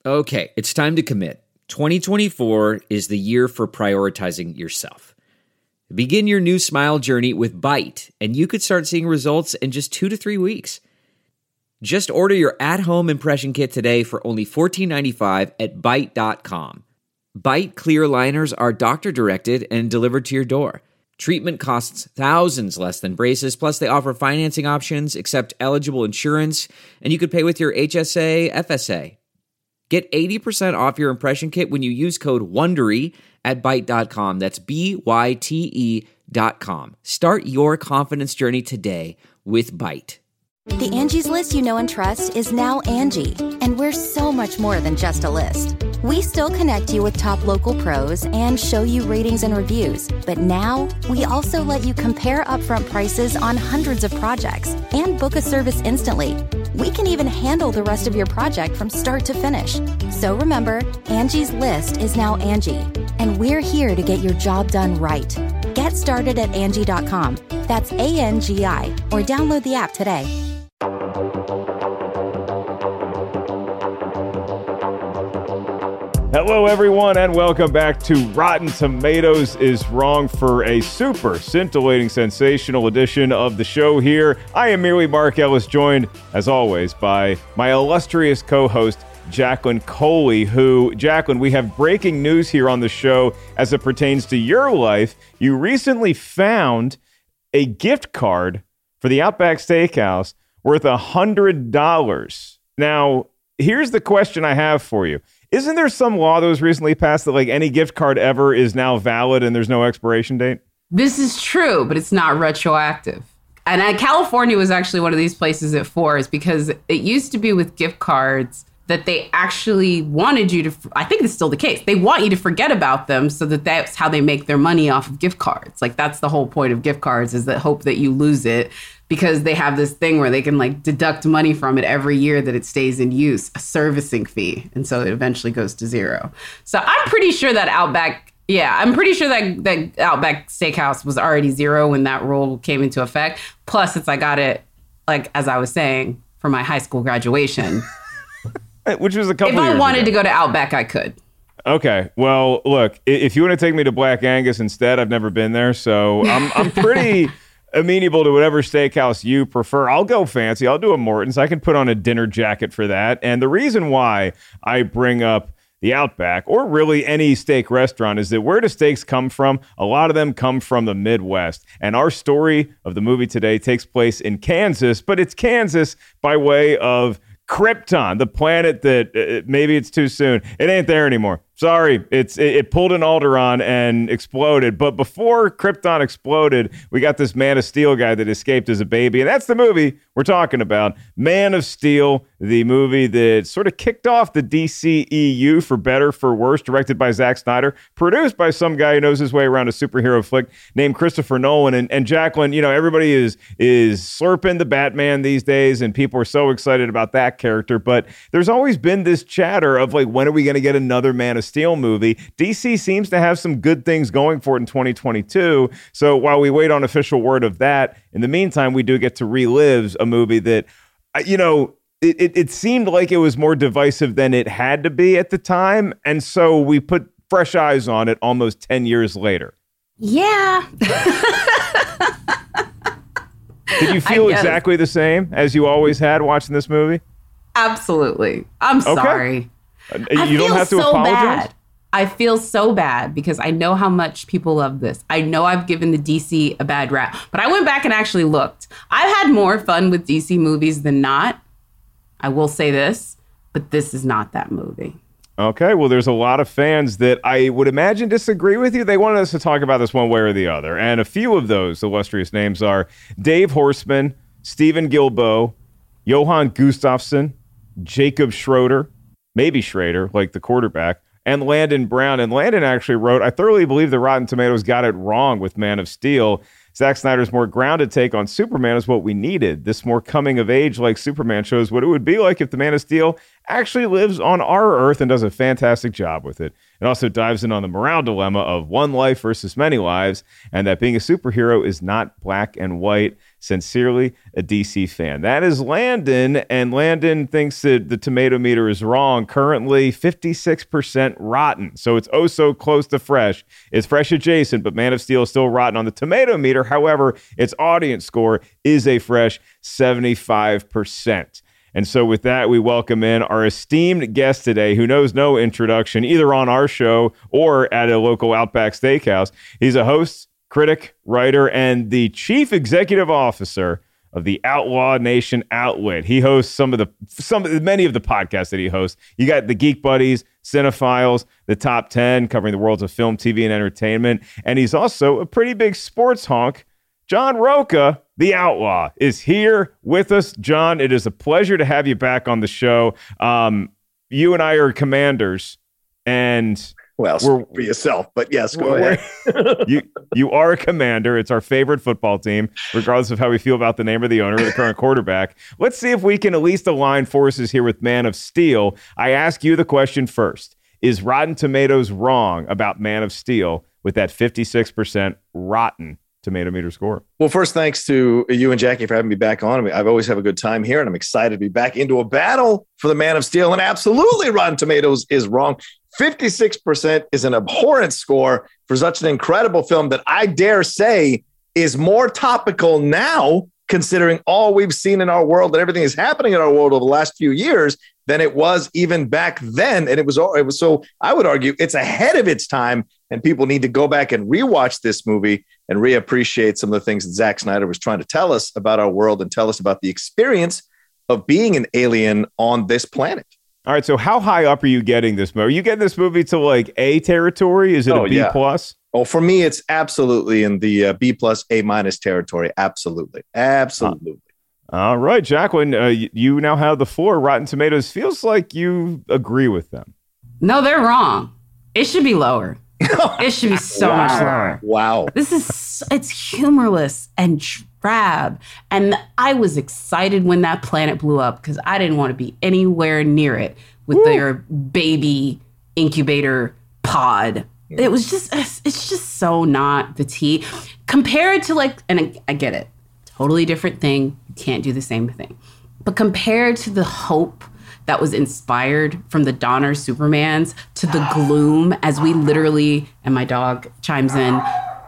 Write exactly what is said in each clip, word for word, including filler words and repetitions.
Okay, it's time to commit. twenty twenty-four is the year for prioritizing yourself. Begin your new smile journey with Byte, and you could start seeing results in just two to three weeks. Just order your at-home impression kit today for only fourteen ninety-five at byte dot com. Byte clear aligners are doctor-directed and delivered to your door. Treatment costs thousands less than braces, plus they offer financing options, accept eligible insurance, and you could pay with your H S A, F S A. Get eighty percent off your impression kit when you use code WONDERY at byte dot com. That's B Y T E dot com. Start your confidence journey today with Byte. The Angie's List you know and trust is now Angie, and we're so much more than just a list. We still connect you with top local pros and show you ratings and reviews, but now we also let you compare upfront prices on hundreds of projects and book a service instantly. We can even handle the rest of your project from start to finish. So remember, Angie's List is now Angie, and we're here to get your job done right. Get started at Angie dot com. That's A N G I, or download the app today. Hello, everyone, and welcome back to Rotten Tomatoes is Wrong for a super scintillating, sensational edition of the show here. I am merely Mark Ellis, joined, as always, by my illustrious co-host, Jacqueline Coley, who, Jacqueline, we have breaking news here on the show as it pertains to your life. You recently found a gift card for the Outback Steakhouse worth one hundred dollars. Now, here's the question I have for you. Isn't there some law that was recently passed that like any gift card ever is now valid and there's no expiration date? This is true, but it's not retroactive. And uh, California was actually one of these places at Fours because it used to be with gift cards that they actually wanted you to, I think it's still the case. They want you to forget about them so that that's how they make their money off of gift cards. Like that's the whole point of gift cards, is that hope that you lose it, because they have this thing where they can like deduct money from it every year that it stays in use, a servicing fee. And so it eventually goes to zero. So I'm pretty sure that Outback, yeah, I'm pretty sure that, that Outback Steakhouse was already zero when that rule came into effect. Plus, since I got it, like, as I was saying, for my high school graduation. Which was a couple If years I wanted ago. to go to Outback, I could. Okay, well, look, if you want to take me to Black Angus instead, I've never been there, so I'm I'm pretty amenable to whatever steakhouse you prefer. I'll go fancy. I'll do a Morton's. I can put on a dinner jacket for that. And the reason why I bring up the Outback, or really any steak restaurant, is that where do steaks come from? A lot of them come from the Midwest. And our story of the movie today takes place in Kansas, but it's Kansas by way of Krypton, the planet that uh, maybe it's too soon. It ain't there anymore. Sorry, it's it, it pulled an Alderaan and exploded. But before Krypton exploded, we got this Man of Steel guy that escaped as a baby. And that's the movie we're talking about. Man of Steel, the movie that sort of kicked off the D C E U for better, for worse, directed by Zack Snyder, produced by some guy who knows his way around a superhero flick named Christopher Nolan. And, and Jacqueline, you know, everybody is, is slurping the Batman these days, and people are so excited about that character. But there's always been this chatter of, like, when are we going to get another Man of Steel movie? D C seems to have some good things going for it in twenty twenty-two. So while we wait on official word of that, in the meantime, we do get to relive a movie that, you know, it, it, it seemed like it was more divisive than it had to be at the time. And so we put fresh eyes on it almost ten years later. Yeah. Did you feel exactly the same as you always had watching this movie? Absolutely. I'm Okay. sorry. You I don't feel have to so apologize? bad. I feel so bad because I know how much people love this. I know I've given the D C a bad rap, but I went back and actually looked. I've had more fun with D C movies than not. I will say this, but this is not that movie. Okay, well, there's a lot of fans that I would imagine disagree with you. They wanted us to talk about this one way or the other. And a few of those illustrious names are Dave Horstman, Stephen Gilboa, Johan Gustafsson, Jacob Schroeder, maybe Schrader, like the quarterback, and Landon Brown. And Landon actually wrote, I thoroughly believe the Rotten Tomatoes got it wrong with Man of Steel. Zack Snyder's more grounded take on Superman is what we needed. This more coming of age like Superman shows what it would be like if the Man of Steel actually lives on our Earth and does a fantastic job with it. It also dives in on the morale dilemma of one life versus many lives, and that being a superhero is not black and white. Sincerely, a D C fan. That is Landon, and Landon thinks that the tomato meter is wrong. Currently, fifty-six percent rotten, so it's oh so close to fresh. It's fresh adjacent, but Man of Steel is still rotten on the tomato meter. However, its audience score is a fresh seventy-five percent. And so with that, we welcome in our esteemed guest today, who knows no introduction, either on our show or at a local Outback Steakhouse. He's a host, critic, writer, and the chief executive officer of the Outlaw Nation Outlet. He hosts some of the some many of the podcasts that he hosts. You got the Geek Buddies, Cinephiles, the Top ten, covering the worlds of film, T V, and entertainment. And he's also a pretty big sports honk. John Rocha, the Outlaw, is here with us. John, it is a pleasure to have you back on the show. Um, you and I are commanders, and well, speak for yourself, but yes, go ahead. you you are a commander. It's our favorite football team, regardless of how we feel about the name of the owner or the current quarterback. Let's see if we can at least align forces here with Man of Steel. I ask you the question first. Is Rotten Tomatoes wrong about Man of Steel with that fifty-six percent rotten tomato meter score? Well, first, thanks to you and Jackie for having me back on. I mean, I've always have a good time here, and I'm excited to be back into a battle for the Man of Steel. And absolutely, Rotten Tomatoes is wrong. fifty-six percent is an abhorrent score for such an incredible film that I dare say is more topical now, considering all we've seen in our world and everything is happening in our world over the last few years, than it was even back then. And it was, it was so, I would argue it's ahead of its time, and people need to go back and rewatch this movie and reappreciate some of the things that Zack Snyder was trying to tell us about our world and tell us about the experience of being an alien on this planet. All right, so how high up are you getting this movie? Are you getting this movie to like A territory? Is it oh, a B yeah. plus? Oh, for me, it's absolutely in the uh, B plus, A minus territory. Absolutely. Absolutely. Uh, all right, Jacqueline, uh, you, you now have the floor. Rotten Tomatoes feels like you agree with them. No, they're wrong. It should be lower. It should be so wow. much lower. Wow. This is, it's humorless and drab. And I was excited when that planet blew up because I didn't want to be anywhere near it with Woo. their baby incubator pod. It was just, it's just so not the tea. Compared to like, and I, I get it, totally different thing. You can't do the same thing. But compared to the hope that was inspired from the Donner Supermans to the gloom as we literally, and my dog chimes in,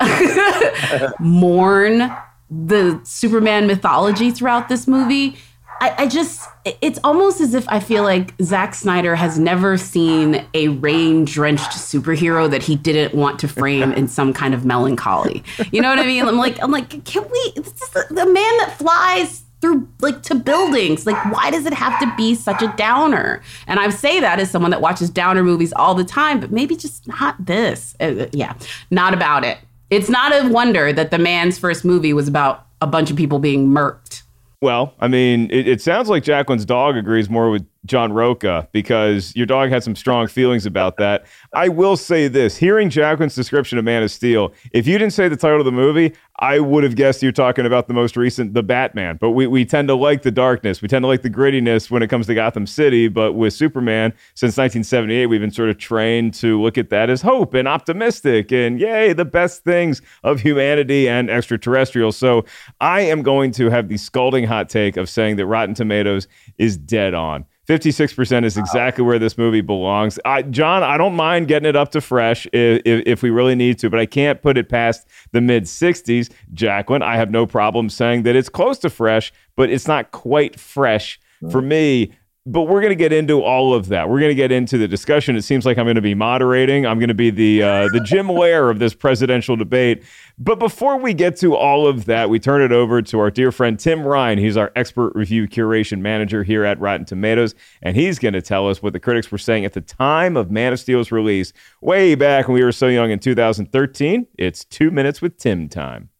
mourn the Superman mythology throughout this movie. I, I just, it's almost as if I feel like Zack Snyder has never seen a rain-drenched superhero that he didn't want to frame in some kind of melancholy. You know what I mean? I'm like, I'm like, can we, this is the, the man that flies through like to buildings. Like, why does it have to be such a downer? And I say that as someone that watches downer movies all the time, but maybe just not this. Uh, yeah, not about it. It's not a wonder that the man's first movie was about a bunch of people being murked. Well, I mean, it, it sounds like Jacqueline's dog agrees more with John Rocha because your dog had some strong feelings about that. I will say this, hearing Jacqueline's description of Man of Steel, if you didn't say the title of the movie, I would have guessed you're talking about the most recent, The Batman. But we, we tend to like the darkness. We tend to like the grittiness when it comes to Gotham City. But with Superman, since nineteen seventy-eight, we've been sort of trained to look at that as hope and optimistic and yay, the best things of humanity and extraterrestrials. So I am going to have the scalding hot take of saying that Rotten Tomatoes is dead on. fifty-six percent is exactly where this movie belongs. I, John, I don't mind getting it up to fresh if, if, if we really need to, but I can't put it past the mid-sixties. Jacqueline, I have no problem saying that it's close to fresh, but it's not quite fresh for me. But we're going to get into all of that. We're going to get into the discussion. It seems like I'm going to be moderating. I'm going to be the uh, the Jim Lair of this presidential debate. But before we get to all of that, we turn it over to our dear friend Tim Ryan. He's our expert review curation manager here at Rotten Tomatoes, and he's going to tell us what the critics were saying at the time of Man of Steel's release, way back when we were so young in two thousand thirteen. It's Two Minutes with Tim time.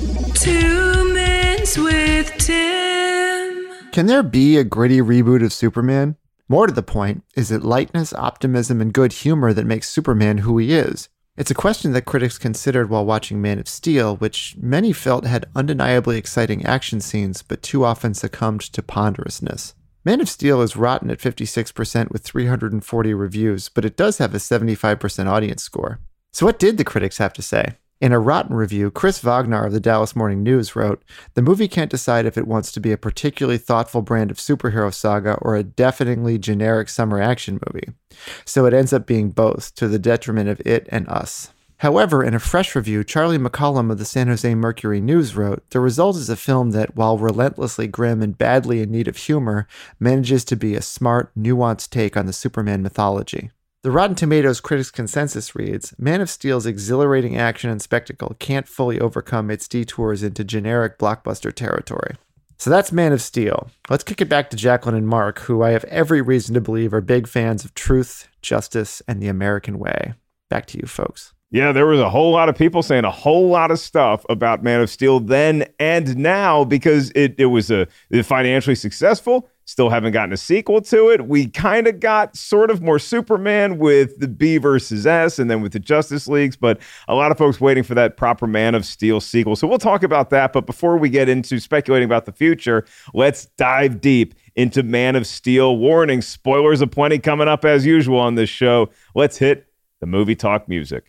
Two Minutes with Tim. Can there be a gritty reboot of Superman? More to the point, is it lightness, optimism, and good humor that makes Superman who he is? It's a question that critics considered while watching Man of Steel, which many felt had undeniably exciting action scenes, but too often succumbed to ponderousness. Man of Steel is rotten at fifty-six percent with three hundred forty reviews, but it does have a seventy-five percent audience score. So what did the critics have to say? In a rotten review, Chris Wagner of the Dallas Morning News wrote, "The movie can't decide if it wants to be a particularly thoughtful brand of superhero saga or a deafeningly generic summer action movie. So it ends up being both, to the detriment of it and us." However, in a fresh review, Charlie McCollum of the San Jose Mercury News wrote, "The result is a film that, while relentlessly grim and badly in need of humor, manages to be a smart, nuanced take on the Superman mythology." The Rotten Tomatoes critics' consensus reads, "Man of Steel's exhilarating action and spectacle can't fully overcome its detours into generic blockbuster territory." So that's Man of Steel. Let's kick it back to Jacqueline and Mark, who I have every reason to believe are big fans of truth, justice, and the American way. Back to you, folks. Yeah, there was a whole lot of people saying a whole lot of stuff about Man of Steel then and now because it, it was a financially successful. Still haven't gotten a sequel to it. We kind of got sort of more Superman with the B versus S and then with the Justice Leagues, but a lot of folks waiting for that proper Man of Steel sequel. So we'll talk about that. But before we get into speculating about the future, let's dive deep into Man of Steel. Warning, spoilers aplenty coming up as usual on this show. Let's hit the movie talk music.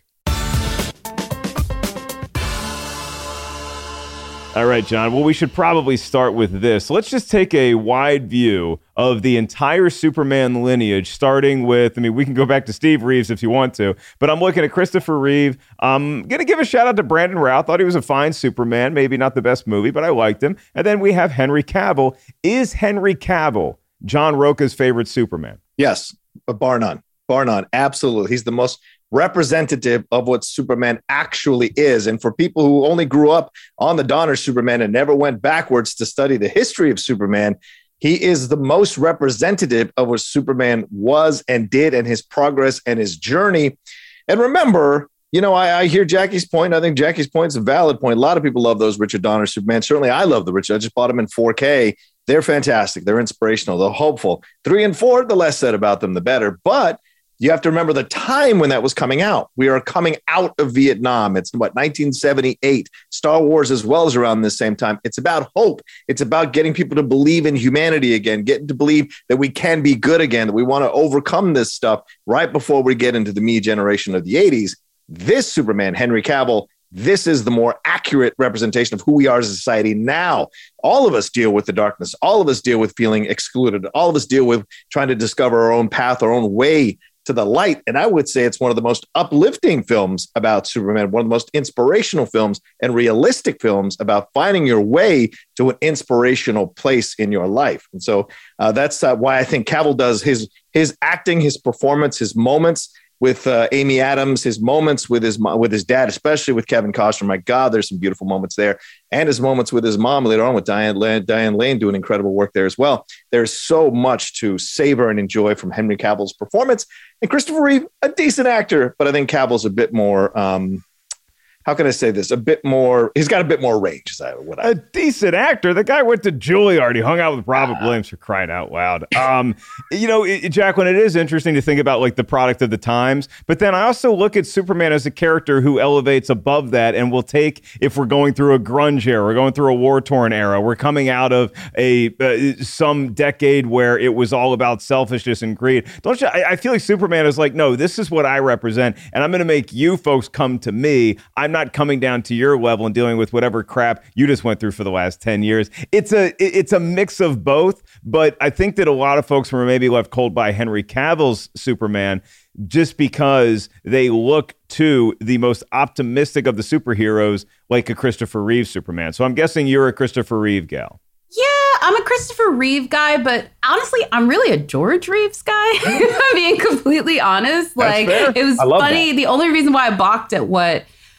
All right, John. Well, we should probably start with this. Let's just take a wide view of the entire Superman lineage, starting with, I mean, we can go back to Steve Reeves if you want to, but I'm looking at Christopher Reeve. I'm going to give a shout out to Brandon Routh. Thought he was a fine Superman. Maybe not the best movie, but I liked him. And then we have Henry Cavill. Is Henry Cavill John Roca's favorite Superman? Yes, bar none. Bar none. Absolutely. He's the most representative of what Superman actually is. And for people who only grew up on the Donner Superman and never went backwards to study the history of Superman, he is the most representative of what Superman was and did and his progress and his journey. And remember, you know, I, I hear Jackie's point. I think Jackie's point is a valid point. A lot of people love those Richard Donner Superman. Certainly I love the Richard. I just bought them in four K. They're fantastic. They're inspirational. They're hopeful. Three and four, the less said about them, the better. But you have to remember the time when that was coming out. We are coming out of Vietnam. It's what, nineteen seventy-eight. Star Wars as well as around this same time. It's about hope. It's about getting people to believe in humanity again, getting to believe that we can be good again, that we want to overcome this stuff right before we get into the me generation of the eighties. This Superman, Henry Cavill, this is the more accurate representation of who we are as a society now. All of us deal with the darkness. All of us deal with feeling excluded. All of us deal with trying to discover our own path, our own way to the light. And I would say it's one of the most uplifting films about Superman, one of the most inspirational films and realistic films about finding your way to an inspirational place in your life. And so uh, that's uh, why I think Cavill does his his acting, his performance, his moments with uh, Amy Adams, his moments with his with his dad, especially with Kevin Costner. My God, there's some beautiful moments there. And his moments with his mom later on with Diane Lane, Diane Lane doing incredible work there as well. There's so much to savor and enjoy from Henry Cavill's performance. And Christopher Reeve, a decent actor, but I think Cavill's a bit more, um, how can I say this? A bit more, he's got a bit more range. Is that what I, a decent actor. The guy went to Juilliard. He hung out with Robert uh, Williams, for crying out loud. Um, you know, it, Jacqueline, it is interesting to think about like the product of the times, but then I also look at Superman as a character who elevates above that and will take, if we're going through a grunge era, we're going through a war-torn era, we're coming out of a uh, some decade where it was all about selfishness and greed. Don't you? I, I feel like Superman is like, no, this is what I represent, and I'm going to make you folks come to me. I'm not coming down to your level and dealing with whatever crap you just went through for the last ten years. It's a it's a mix of both, but I think that a lot of folks were maybe left cold by Henry Cavill's Superman just because they look to the most optimistic of the superheroes like a Christopher Reeve Superman. So I'm guessing you're a Christopher Reeve gal. Yeah, I'm a Christopher Reeve guy, but honestly, I'm really a George Reeves guy. I'm being completely honest. Like, it was funny. That. The only reason why I balked at what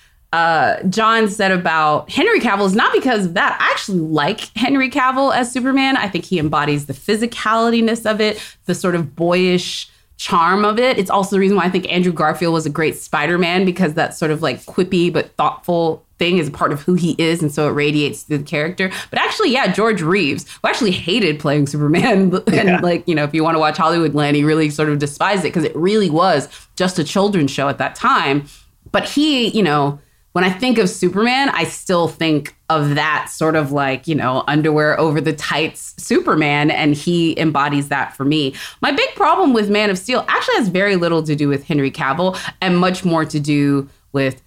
Uh, John said about Henry Cavill is not because of that. I actually like Henry Cavill as Superman. I think he embodies the physicalityness of it, the sort of boyish charm of it. It's also the reason why I think Andrew Garfield was a great Spider-Man, because that sort of like quippy but thoughtful thing is a part of who he is, and so it radiates through the character. But actually, yeah, George Reeves, who actually hated playing Superman, and yeah. like, you know, if you want to watch Hollywoodland, he really sort of despised it because it really was just a children's show at that time. But he, you know, when I think of Superman, I still think of that sort of like, you know, underwear over the tights Superman, and he embodies that for me. My big problem with Man of Steel actually has very little to do with Henry Cavill and much more to do with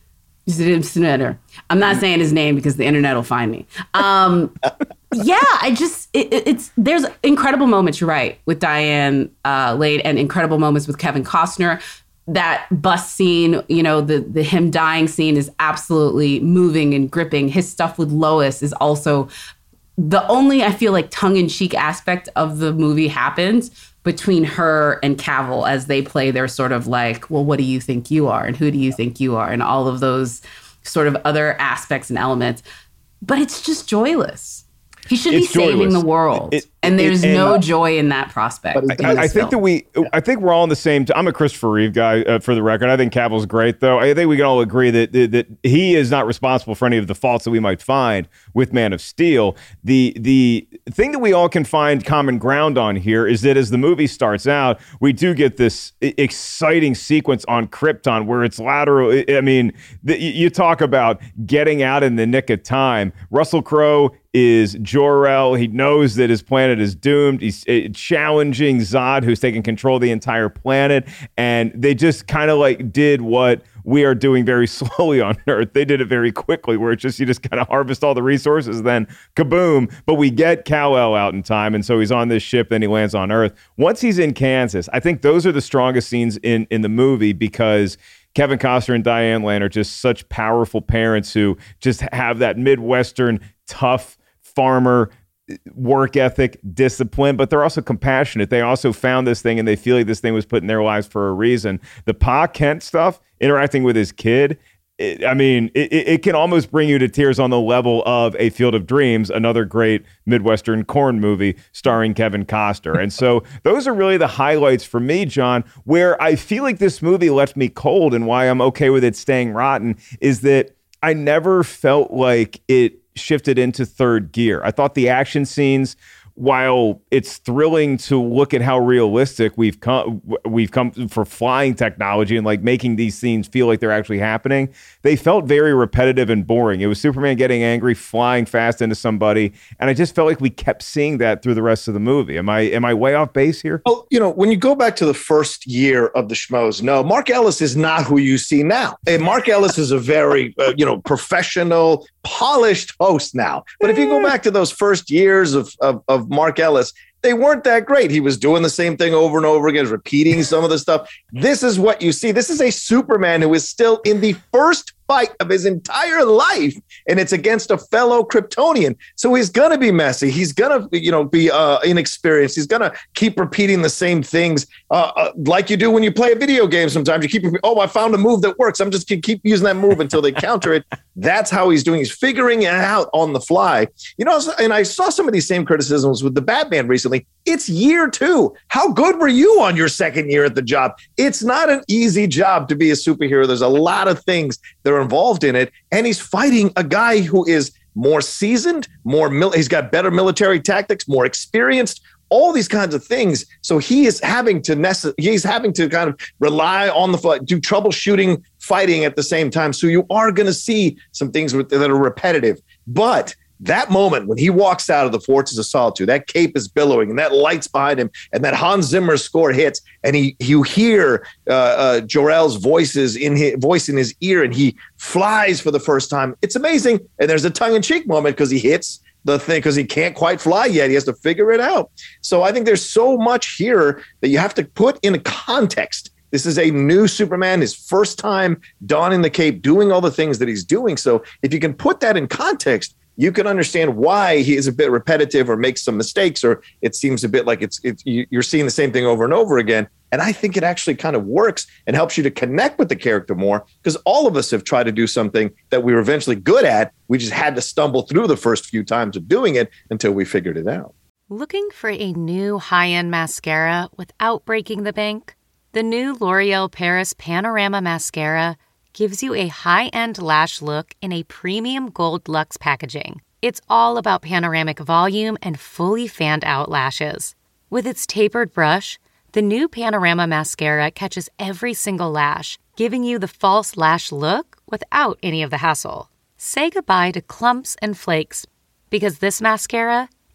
He's an interneter. I'm not saying his name because the internet will find me. Um, yeah, I just, it, it's, there's incredible moments, you're right, with Diane uh, Lane and incredible moments with Kevin Costner. That bus scene, you know, the, the him dying scene is absolutely moving and gripping. His stuff with Lois is also the only, I feel like, tongue-in-cheek aspect of the movie happens between her and Cavill as they play their sort of like, well, what do you think you are? And who do you think you are? And all of those sort of other aspects and elements. But it's just joyless. He should it's be saving joyless. the world. It, it, and there's it, and, no joy in that prospect. I, I think that we, I think we're all on the same, t- I'm a Christopher Reeve guy uh, for the record. I think Cavill's great though. I think we can all agree that, that that he is not responsible for any of the faults that we might find with Man of Steel. The, the thing that we all can find common ground on here is that as the movie starts out, we do get this exciting sequence on Krypton where it's lateral. I mean, the, you talk about getting out in the nick of time. Russell Crowe is Jor-El. He knows that his planet is doomed. He's uh, challenging Zod, who's taking control of the entire planet. And they just kind of like did what we are doing very slowly on Earth. They did it very quickly, where it's just, you just kind of harvest all the resources, then kaboom. But we get Kal-El out in time. And so he's on this ship, then he lands on Earth. Once he's in Kansas, I think those are the strongest scenes in, in the movie because Kevin Costner and Diane Lane are just such powerful parents who just have that Midwestern tough farmer work ethic, discipline, but they're also compassionate. They also found this thing and they feel like this thing was put in their lives for a reason. The Pa Kent stuff, interacting with his kid, it, I mean, it, it can almost bring you to tears on the level of A Field of Dreams, another great Midwestern corn movie starring Kevin Costner. And so those are really the highlights for me, John, where I feel like this movie left me cold and why I'm okay with it staying rotten is that I never felt like it shifted into third gear. I thought the action scenes, while it's thrilling to look at how realistic we've come, we've come for flying technology and like making these scenes feel like they're actually happening, they felt very repetitive and boring. It was Superman getting angry, flying fast into somebody, and I just felt like we kept seeing that through the rest of the movie. Am I am I way off base here? Well, you know, when you go back to the first year of the Schmoes, no, Mark Ellis is not who you see now. And Mark Ellis is a very, uh, you know, professional, polished host now. But if you go back to those first years of, of, of Mark Ellis, they weren't that great. He was doing the same thing over and over again, repeating some of the stuff. This is what you see. This is a Superman who is still in the first fight of his entire life, and it's against a fellow Kryptonian. So he's going to be messy. He's going to, you know, be uh, inexperienced. He's going to keep repeating the same things uh, uh, like you do when you play a video game. Sometimes you keep, oh, I found a move that works. I'm just going to keep using that move until they counter it. That's how he's doing. He's figuring it out on the fly. You know, and I saw some of these same criticisms with the Batman recently. It's year two. How good were you on your second year at the job? It's not an easy job to be a superhero. There's a lot of things that are involved in it. And he's fighting a guy who is more seasoned, more mil- he's got better military tactics, more experienced, all these kinds of things. So he is having to nece- he's having to kind of rely on the fly, do troubleshooting, fighting at the same time. So you are going to see some things with, that are repetitive. But that moment when he walks out of the Fortress of Solitude, that cape is billowing and that light's behind him and that Hans Zimmer score hits and he you hear uh, uh, Jor-El's voices in his voice in his ear and he flies for the first time. It's amazing. And there's a tongue-in-cheek moment because he hits the thing because he can't quite fly yet. He has to figure it out. So I think there's so much here that you have to put in context. This is a new Superman, his first time donning the cape, doing all the things that he's doing. So if you can put that in context, you can understand why he is a bit repetitive or makes some mistakes, or it seems a bit like it's, it's you're seeing the same thing over and over again. And I think it actually kind of works and helps you to connect with the character more because all of us have tried to do something that we were eventually good at. We just had to stumble through the first few times of doing it until we figured it out. Looking for a new high-end mascara without breaking the bank? The new L'Oreal Paris Panorama Mascara gives you a high-end lash look in a premium gold luxe packaging. It's all about panoramic volume and fully fanned-out lashes. With its tapered brush, the new Panorama Mascara catches every single lash, giving you the false lash look without any of the hassle. Say goodbye to clumps and flakes, because this mascara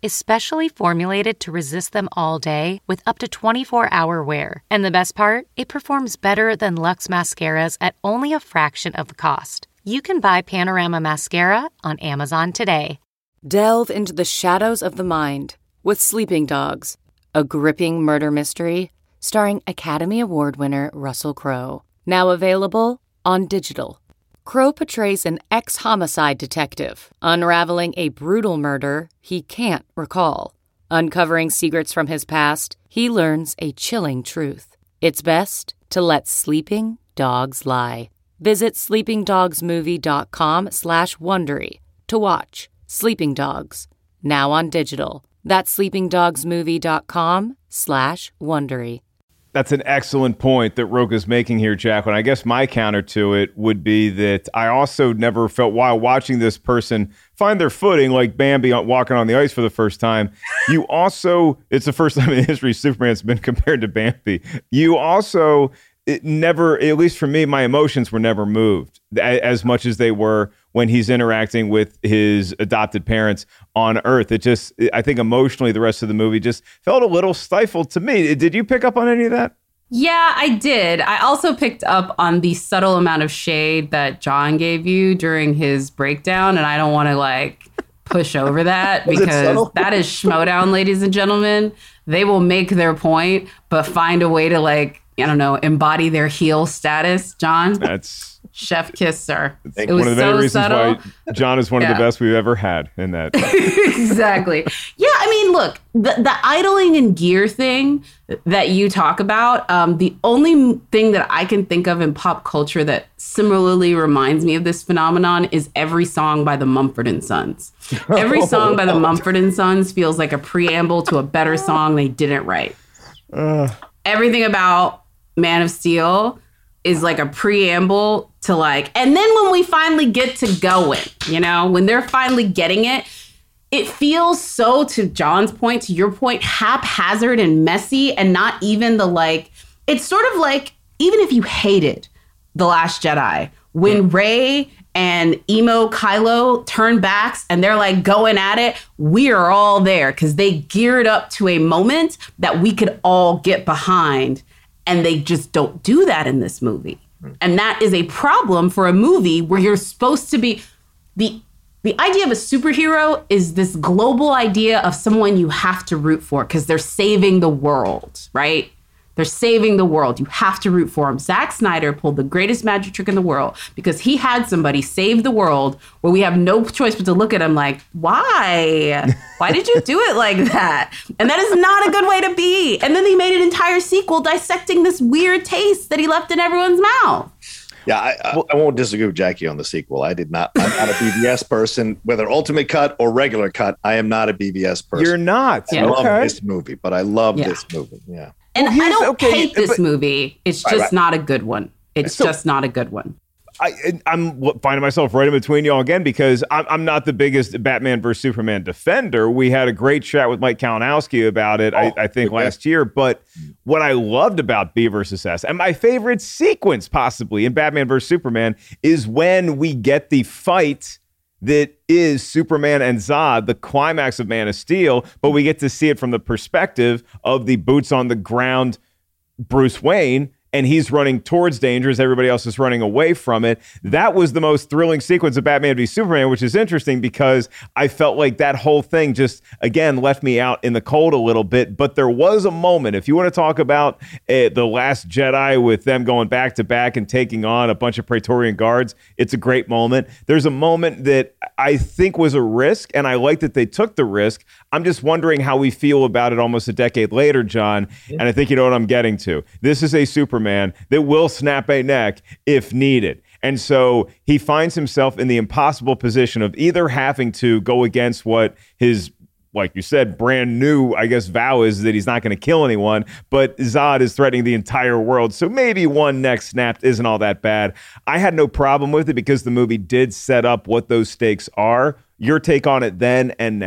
is specially formulated to resist them all day with up to twenty-four hour wear. And the best part? It performs better than Luxe mascaras at only a fraction of the cost. You can buy Panorama Mascara on Amazon today. Delve into the shadows of the mind with Sleeping Dogs, a gripping murder mystery starring Academy Award winner Russell Crowe. Now available on digital. Crowe portrays an ex-homicide detective unraveling a brutal murder he can't recall. Uncovering secrets from his past, he learns a chilling truth. It's best to let sleeping dogs lie. Visit sleepingdogsmovie.com slash Wondery to watch Sleeping Dogs, now on digital. That's sleepingdogsmovie.com slash Wondery. That's an excellent point that Rocha's making here, Jacqueline. I guess my counter to it would be that I also never felt, while watching this person find their footing, like Bambi walking on the ice for the first time, you also, it's the first time in history Superman's been compared to Bambi. You also, it never, at least for me, my emotions were never moved as much as they were when he's interacting with his adopted parents on Earth. It just, I think emotionally, the rest of the movie just felt a little stifled to me. Did you pick up on any of that? Yeah, I did. I also picked up on the subtle amount of shade that John gave you during his breakdown, and I don't want to like push over that because that is Schmodown, ladies and gentlemen. They will make their point, but find a way to like, I don't know, embody their heel status. John, that's chef kiss, sir. It was one of the so many reasons subtle. why John is one Yeah. of the best we've ever had in that. Exactly. Yeah, I mean, look, the, the idling in gear thing that you talk about, um, the only thing that I can think of in pop culture that similarly reminds me of this phenomenon is every song by the Mumford and Sons. Every song by the Mumford and Sons feels like a preamble to a better song they didn't write. Uh, Everything about Man of Steel is like a preamble to like, and then when we finally get to going, you know, when they're finally getting it, it feels so, to John's point, to your point, haphazard and messy, and not even the like, it's sort of like, even if you hated The Last Jedi, when Rey and emo Kylo turn backs and they're like going at it, we are all there because they geared up to a moment that we could all get behind. And they just don't do that in this movie. And that is a problem for a movie where you're supposed to be, the the idea of a superhero is this global idea of someone you have to root for because they're saving the world, right? They're saving the world. You have to root for them. Zack Snyder pulled the greatest magic trick in the world because he had somebody save the world where we have no choice but to look at him like, why? Why did you do it like that? And that is not a good way to be. And then they made an entire sequel dissecting this weird taste that he left in everyone's mouth. Yeah, I, I, I won't disagree with Jackie on the sequel. I did not. I'm not a B V S person, whether ultimate cut or regular cut. I am not a B V S person. You're not. I Yeah. love Okay. this movie, but I love Yeah. this movie. Yeah. And Well, I here's- don't okay, hate this but- movie. It's Right, just right. not a good one. It's So- just not a good one. I, I'm finding myself right in between y'all again because I'm, I'm not the biggest Batman versus Superman defender. We had a great chat with Mike Kalinowski about it, I, Oh, I think, okay. last year. But what I loved about B versus S, and my favorite sequence possibly in Batman versus Superman, is when we get the fight that is Superman and Zod, the climax of Man of Steel, but we get to see it from the perspective of the boots on the ground Bruce Wayne, and he's running towards danger as everybody else is running away from it. That was the most thrilling sequence of Batman v Superman, which is interesting because I felt like that whole thing just, again, left me out in the cold a little bit. But there was a moment, if you want to talk about uh, The Last Jedi with them going back to back and taking on a bunch of Praetorian guards, it's a great moment. There's a moment that I think was a risk, and I like that they took the risk. I'm just wondering how we feel about it almost a decade later, John, and I think you know what I'm getting to. This is a Superman that will snap a neck if needed. And so he finds himself in the impossible position of either having to go against what his, like you said, brand new, I guess, vow is that he's not going to kill anyone, but Zod is threatening the entire world. So maybe one neck snapped isn't all that bad. I had no problem with it because the movie did set up what those stakes are. Your take on it then and now.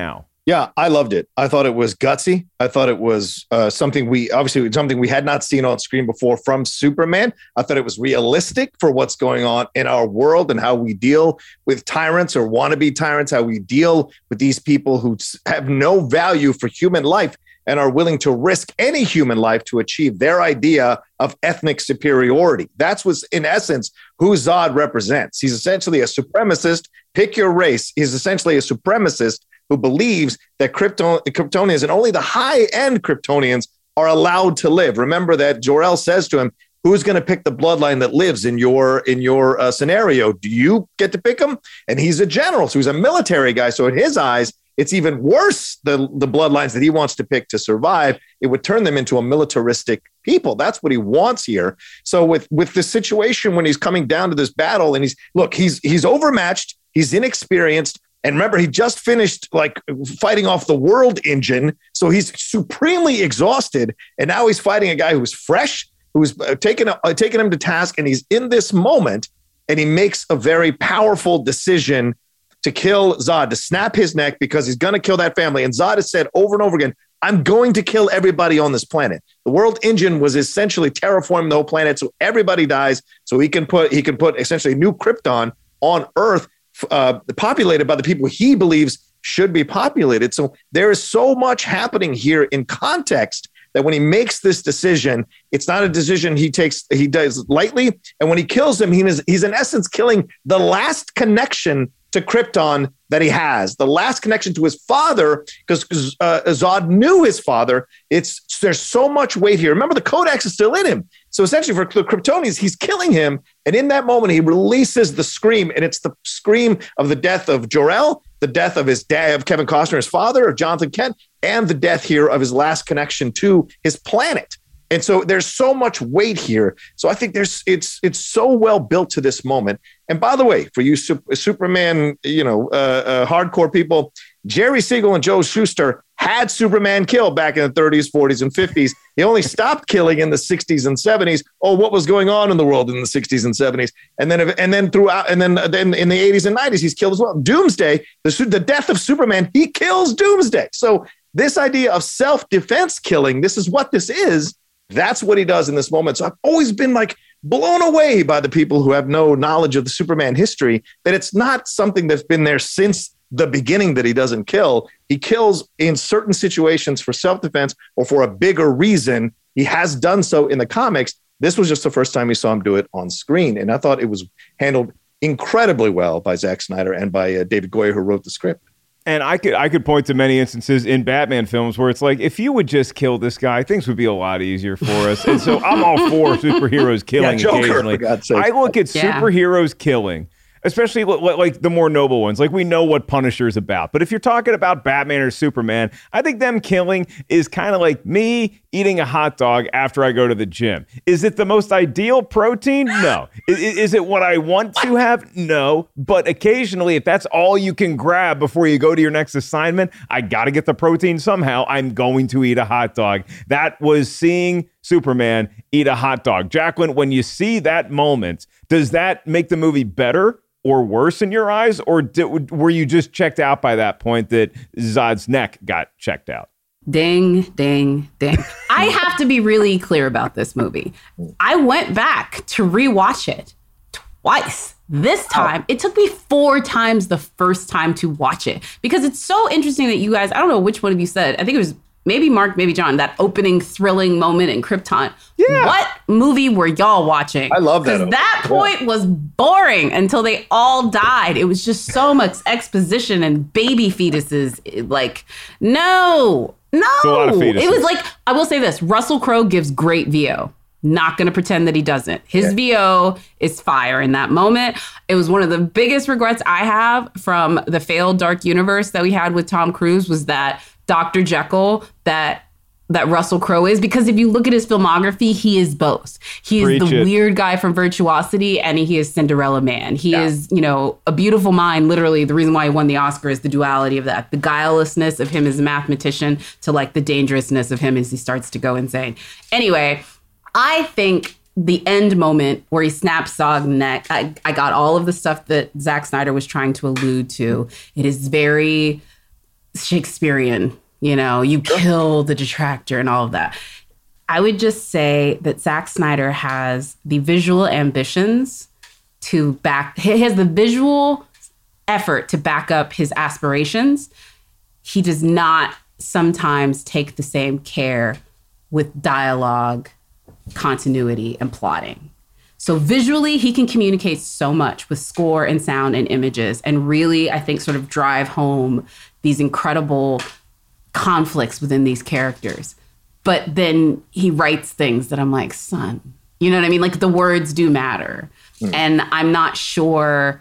Yeah, I loved it. I thought it was gutsy. I thought it was uh, something we obviously something we had not seen on screen before from Superman. I thought it was realistic for what's going on in our world and how we deal with tyrants or wannabe tyrants, how we deal with these people who have no value for human life and are willing to risk any human life to achieve their idea of ethnic superiority. That's what's, in essence, who Zod represents. He's essentially a supremacist. Pick your race. He's essentially a supremacist who believes that Krypton- Kryptonians and only the high-end Kryptonians are allowed to live. Remember that Jor-El says to him, who's going to pick the bloodline that lives in your in your uh, scenario? Do you get to pick him? And he's a general, so he's a military guy. So in his eyes, it's even worse, the, the bloodlines that he wants to pick to survive. It would turn them into a militaristic people. That's what he wants here. So with, with the situation when he's coming down to this battle and he's, look, he's he's overmatched, he's inexperienced. And remember, he just finished like fighting off the world engine. So he's supremely exhausted. And now he's fighting a guy who's fresh, who's uh, taken, uh, taken him to task. And he's in this moment and he makes a very powerful decision to kill Zod, to snap his neck because he's going to kill that family. And Zod has said over and over again, I'm going to kill everybody on this planet. The world engine was essentially terraforming the whole planet so everybody dies. So he can put he can put essentially new Krypton on Earth, uh, populated by the people he believes should be populated. So there is so much happening here in context that when he makes this decision, it's not a decision he takes, he does lightly. And when he kills him, he is, he's in essence killing the last connection to Krypton that he has, the last connection to his father, because uh, Zod knew his father. It's there's so much weight here. Remember, the Codex is still in him. So essentially for the Kryptonians, he's killing him. And in that moment, he releases the scream. And it's the scream of the death of Jor-El, the death of his dad, of Kevin Costner, his father, of Jonathan Kent, and the death here of his last connection to his planet. And so there's so much weight here. So I think there's it's it's so well built to this moment. And by the way, for you super, Superman, you know, uh, uh, hardcore people, Jerry Siegel and Joe Shuster had Superman killed back in the thirties, forties, and fifties. He only stopped killing in the sixties and seventies. Oh, what was going on in the world in the sixties and seventies? And then and then throughout and then, then in the eighties and nineties, he's killed as well. Doomsday, the, the death of Superman, he kills Doomsday. So this idea of self-defense killing, this is what this is. That's what he does in this moment. So I've always been like blown away by the people who have no knowledge of the Superman history, that it's not something that's been there since the beginning that he doesn't kill. He kills in certain situations for self-defense or for a bigger reason. He has done so in the comics. This was just the first time we saw him do it on screen. And I thought it was handled incredibly well by Zack Snyder and by uh, David Goyer, who wrote the script. And I could I could point to many instances in Batman films where it's like, if you would just kill this guy, things would be a lot easier for us. And so I'm all for superheroes killing yeah, Joker, occasionally. for God's sake. I look at Yeah. superheroes killing, especially like the more noble ones. Like, we know what Punisher is about. But if you're talking about Batman or Superman, I think them killing is kind of like me eating a hot dog after I go to the gym. Is it the most ideal protein? No. Is, is it what I want to have? No. But occasionally, if that's all you can grab before you go to your next assignment, I got to get the protein somehow. I'm going to eat a hot dog. That was seeing Superman eat a hot dog. Jacqueline, when you see that moment, does that make the movie better or worse in your eyes? Or did, were you just checked out by that point that Zod's neck got checked out? Ding, ding, ding. I have to be really clear about this movie. I went back to rewatch it twice. This time, it took me four times the first time to watch it, because it's so interesting that you guys, I don't know which one of you said, I think it was maybe Mark, maybe John, that opening thrilling moment in Krypton. Yeah. What movie were y'all watching? I love that. Because that point was boring until they all died. It was just so much exposition and baby fetuses. It, like, no, no. a lot of fetuses. It was like, I will say this, Russell Crowe gives great V O. Not going to pretend that he doesn't. His yeah. V O is fire in that moment. It was one of the biggest regrets I have from the failed Dark Universe that we had with Tom Cruise, was that Doctor Jekyll that that Russell Crowe is, because if you look at his filmography, he is both. He is Preach the it. weird guy from Virtuosity, and he is Cinderella Man. He Yeah. is, you know, A Beautiful Mind. Literally, the reason why he won the Oscar is the duality of that. The guilelessness of him as a mathematician to like the dangerousness of him as he starts to go insane. Anyway, I think the end moment where he snaps Zod's neck, I, I got all of the stuff that Zack Snyder was trying to allude to. It is very Shakespearean, you know, you kill the detractor and all of that. I would just say that Zack Snyder has the visual ambitions to back, he has the visual effort to back up his aspirations. He does not sometimes take the same care with dialogue, continuity, and plotting. So visually, he can communicate so much with score and sound and images, and really, I think, sort of drive home these incredible conflicts within these characters. But then he writes things that I'm like, son, you know what I mean? Like the words do matter. Mm. And I'm not sure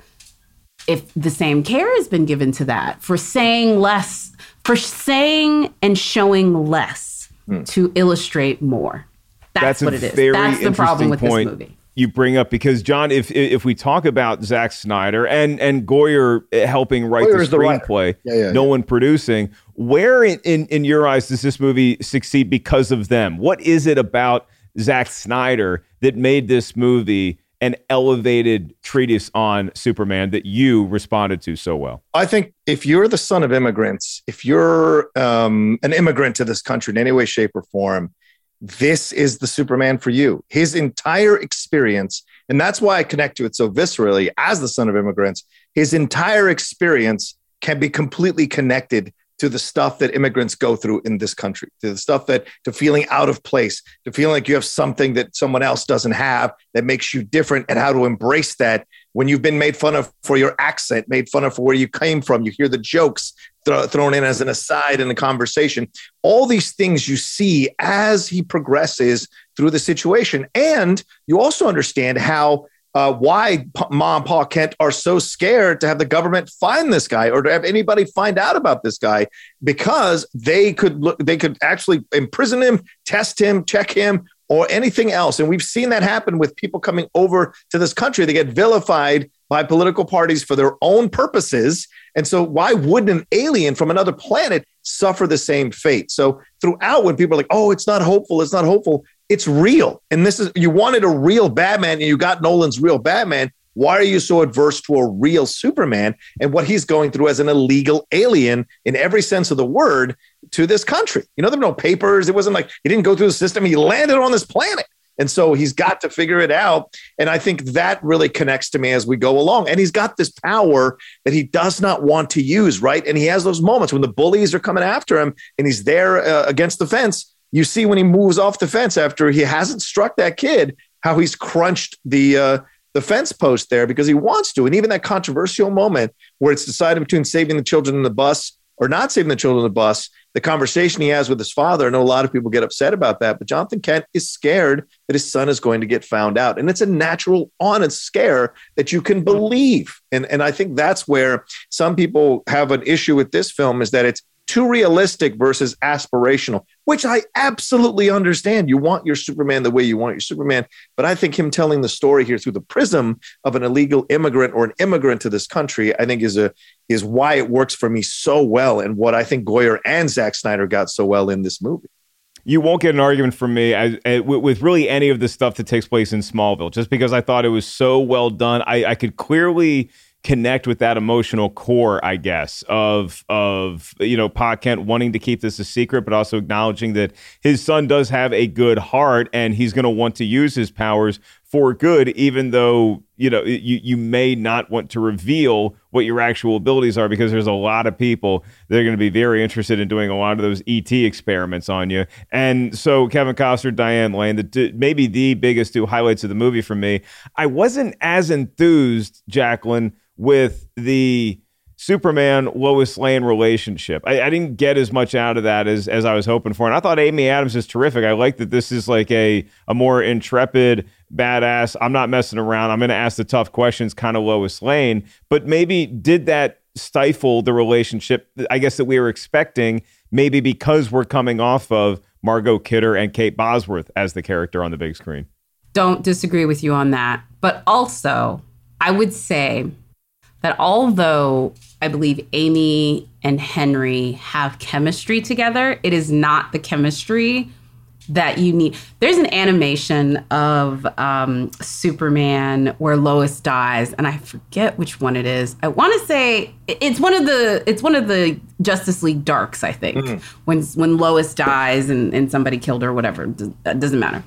if the same care has been given to that for saying less, for saying and showing less mm. to illustrate more. That's, That's what it is. That's the problem with point. this movie. You bring up, because John, if if we talk about Zack Snyder and and Goyer helping write Goyer the screenplay, the yeah, yeah, no yeah. one producing, where in, in in your eyes does this movie succeed because of them? What is it about Zack Snyder that made this movie an elevated treatise on Superman that you responded to so well? I think if you're the son of immigrants, if you're um, an immigrant to this country in any way, shape, or form, this is the Superman for you. His entire experience, and that's why I connect to it so viscerally as the son of immigrants, his entire experience can be completely connected to the stuff that immigrants go through in this country, to the stuff that, to feeling out of place, to feeling like you have something that someone else doesn't have that makes you different, and how to embrace that when you've been made fun of for your accent, made fun of for where you came from. You hear the jokes th- thrown in as an aside in the conversation. All these things you see as he progresses through the situation. And you also understand how Uh, why P- Ma and Pa Kent are so scared to have the government find this guy or to have anybody find out about this guy, because they could look, they could actually imprison him, test him, check him, or anything else. And we've seen that happen with people coming over to this country. They get vilified by political parties for their own purposes. And so why wouldn't an alien from another planet suffer the same fate? So throughout, when people are like, oh, it's not hopeful, it's not hopeful, it's real. And this is, you wanted a real Batman and you got Nolan's real Batman. Why are you so adverse to a real Superman and what he's going through as an illegal alien in every sense of the word to this country? You know, there were no papers. It wasn't like he didn't go through the system. He landed on this planet. And so he's got to figure it out. And I think that really connects to me as we go along. And he's got this power that he does not want to use, right? And he has those moments when the bullies are coming after him and he's there uh, against the fence. You see when he moves off the fence after he hasn't struck that kid, how he's crunched the uh, the fence post there because he wants to. And even that controversial moment where it's decided between saving the children in the bus or not saving the children in the bus, the conversation he has with his father. I know a lot of people get upset about that, but Jonathan Kent is scared that his son is going to get found out. And it's a natural, honest scare that you can believe. And, and I think that's where some people have an issue with this film, is that it's too realistic versus aspirational, which I absolutely understand. You want your Superman the way you want your Superman. But I think him telling the story here through the prism of an illegal immigrant or an immigrant to this country, I think is a is why it works for me so well, and what I think Goyer and Zack Snyder got so well in this movie. You won't get an argument from me as, as, with really any of the stuff that takes place in Smallville, just because I thought it was so well done. I, I could clearly connect with that emotional core, I guess, of, of you know, Pa Kent wanting to keep this a secret, but also acknowledging that his son does have a good heart and he's going to want to use his powers for good, even though, you know, you, you may not want to reveal what your actual abilities are, because there's a lot of people that are going to be very interested in doing a lot of those E T experiments on you. And so Kevin Costner, Diane Lane, the, maybe the biggest two highlights of the movie for me. I wasn't as enthused, Jacqueline, with the Superman Lois Lane relationship. I, I didn't get as much out of that as as I was hoping for. And I thought Amy Adams is terrific. I like that this is like a a more intrepid, badass, I'm not messing around, I'm going to ask the tough questions kind of Lois Lane. But maybe did that stifle the relationship, I guess, that we were expecting, maybe because we're coming off of Margot Kidder and Kate Bosworth as the character on the big screen? Don't disagree with you on that. But also, I would say that although I believe Amy and Henry have chemistry together, it is not the chemistry that you need. There's an animation of um, Superman where Lois dies, and I forget which one it is. I want to say it's one of the it's one of the Justice League Darks, I think, mm. when when Lois dies and, and somebody killed her, or whatever. It doesn't matter.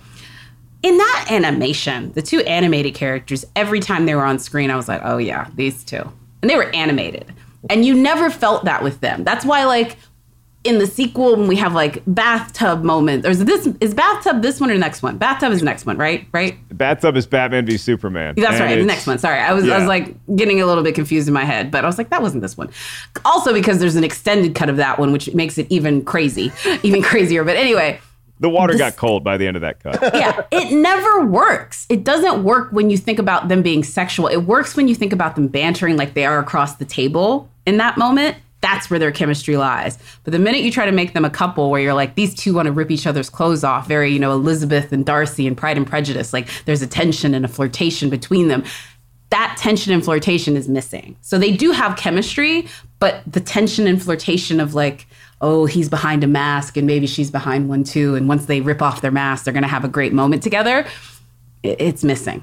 In that animation, the two animated characters, every time they were on screen, I was like, oh yeah, these two. And they were animated. And you never felt that with them. That's why, like, in the sequel, when we have like bathtub moments, or is this is bathtub this one or the next one? Bathtub is the next one, right? Right? Bathtub is Batman v Superman. That's right, the next one. Sorry, I was yeah. I was like getting a little bit confused in my head, but I was like, that wasn't this one. Also, because there's an extended cut of that one, which makes it even crazy, even crazier. But anyway, the water this, got cold by the end of that cut. Yeah, it never works. It doesn't work when you think about them being sexual. It works when you think about them bantering like they are across the table in that moment. That's where their chemistry lies. But the minute you try to make them a couple where you're like, these two want to rip each other's clothes off, very, you know, Elizabeth and Darcy and Pride and Prejudice, like there's a tension and a flirtation between them. That tension and flirtation is missing. So they do have chemistry, but the tension and flirtation of like, oh, he's behind a mask and maybe she's behind one too. And once they rip off their mask, they're going to have a great moment together. It's missing.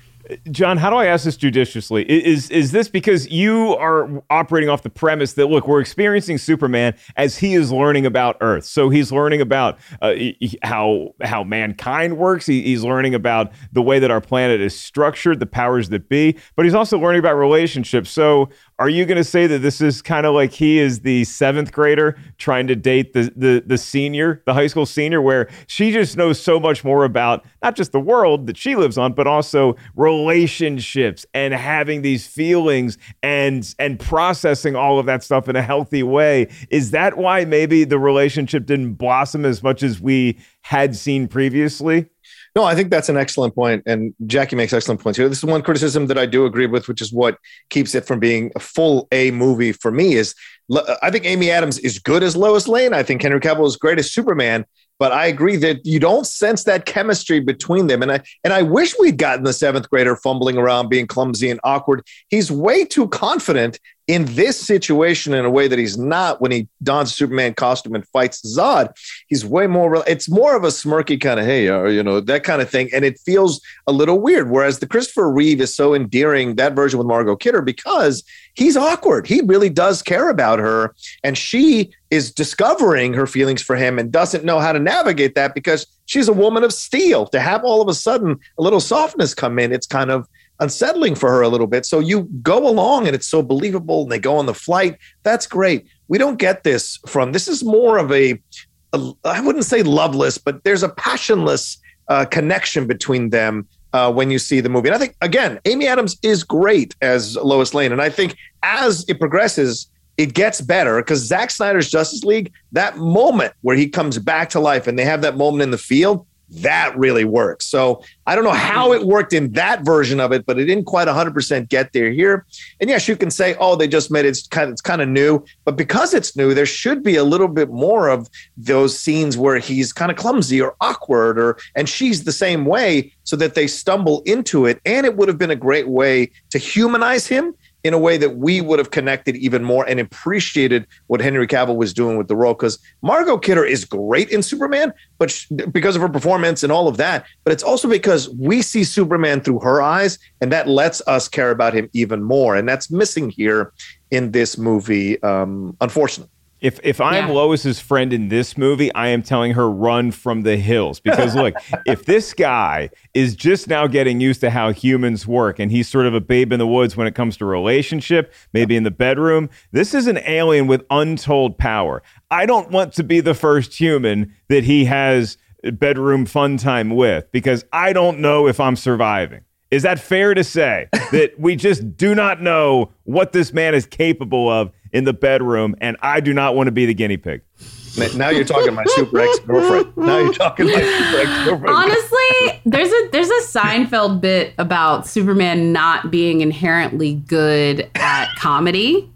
John, how do I ask this judiciously? Is is this because you are operating off the premise that, look, we're experiencing Superman as he is learning about Earth. So he's learning about uh, how how mankind works. He, he's learning about the way that our planet is structured, the powers that be. But he's also learning about relationships. So are you going to say that this is kind of like he is the seventh grader trying to date the, the the senior, the high school senior, where she just knows so much more about not just the world that she lives on, but also relationships and having these feelings and and processing all of that stuff in a healthy way? Is that why maybe the relationship didn't blossom as much as we had seen previously? No, I think that's an excellent point. And Jackie makes excellent points here. This is one criticism that I do agree with, which is what keeps it from being a full A movie for me is I think Amy Adams is good as Lois Lane. I think Henry Cavill is great as Superman. But I agree that you don't sense that chemistry between them. And I and I wish we'd gotten the seventh grader fumbling around, being clumsy and awkward. He's way too confident in this situation in a way that he's not when he dons a Superman costume and fights Zod. He's way more, it's more of a smirky kind of, hey, uh, you know, that kind of thing. And it feels a little weird. Whereas the Christopher Reeve is so endearing, that version with Margot Kidder, because he's awkward. He really does care about her. And she is discovering her feelings for him and doesn't know how to navigate that because she's a woman of steel. To have all of a sudden a little softness come in, it's kind of unsettling for her a little bit. So you go along and it's so believable and they go on the flight. That's great. We don't get this from, this is more of a, a I wouldn't say loveless, but there's a passionless uh, connection between them uh, when you see the movie. And I think, again, Amy Adams is great as Lois Lane. And I think as it progresses, it gets better because Zack Snyder's Justice League, that moment where he comes back to life and they have that moment in the field, that really works. So I don't know how it worked in that version of it, but it didn't quite one hundred percent get there here. And yes, you can say, oh, they just made it, it's kind of, it's kind of new. But because it's new, there should be a little bit more of those scenes where he's kind of clumsy or awkward, or and she's the same way, so that they stumble into it. And it would have been a great way to humanize him in a way that we would have connected even more and appreciated what Henry Cavill was doing with the role. Because Margot Kidder is great in Superman, but she, because of her performance and all of that, but it's also because we see Superman through her eyes, and that lets us care about him even more. And that's missing here in this movie, um, unfortunately. If if I'm yeah. Lois's friend in this movie, I am telling her run from the hills. Because look, if this guy is just now getting used to how humans work and he's sort of a babe in the woods when it comes to relationship, maybe in the bedroom, this is an alien with untold power. I don't want to be the first human that he has bedroom fun time with because I don't know if I'm surviving. Is that fair to say that we just do not know what this man is capable of in the bedroom, and I do not want to be the guinea pig? Now you're talking my super ex-girlfriend. Now you're talking my super ex-girlfriend. Honestly, there's a there's a Seinfeld bit about Superman not being inherently good at comedy.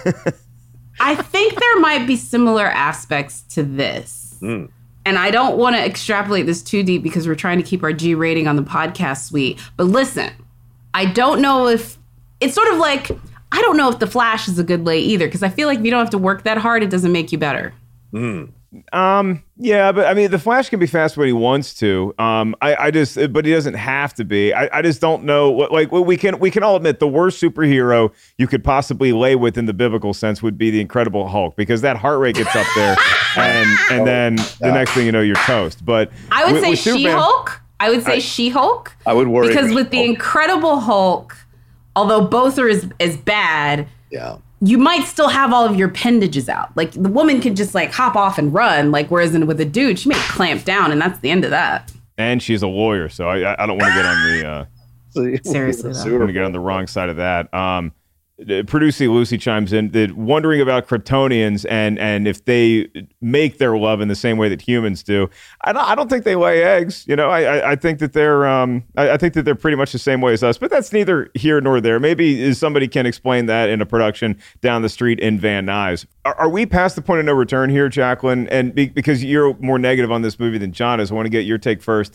I think there might be similar aspects to this. Mm. And I don't want to extrapolate this too deep because we're trying to keep our G rating on the podcast suite. But listen, I don't know if it's sort of like, I don't know if The Flash is a good lay either, because I feel like if you don't have to work that hard, it doesn't make you better. Mm. Um, yeah, but I mean, the Flash can be fast when he wants to. Um, I, I just, but he doesn't have to be. I, I just don't know what, like, we can, we can all admit the worst superhero you could possibly lay with in the biblical sense would be the Incredible Hulk, because that heart rate gets up there, and and then the next thing you know, you're toast. But I would with, say with Superman, She-Hulk. I would say I- She-Hulk. I would worry because about with the Hulk. Incredible Hulk, although both are as, as bad, Yeah. you might still have all of your appendages out. Like the woman can just like hop off and run. Like whereas in, with a dude, she may clamp down, and that's the end of that. and she's a lawyer, so I, I don't want to get on the. Uh, Seriously, I though. don't want to get on the wrong side of that. Um, Producer Lucy chimes in that wondering about Kryptonians and and if they make their love in the same way that humans do. I don't, I don't think they lay eggs. You know, I I, I think that they're um I, I think that they're pretty much the same way as us. But that's neither here nor there. Maybe somebody can explain that in a production down the street in Van Nuys. Are, are we past the point of no return here, Jacqueline? And be, because you're more negative on this movie than John is, I want to get your take first.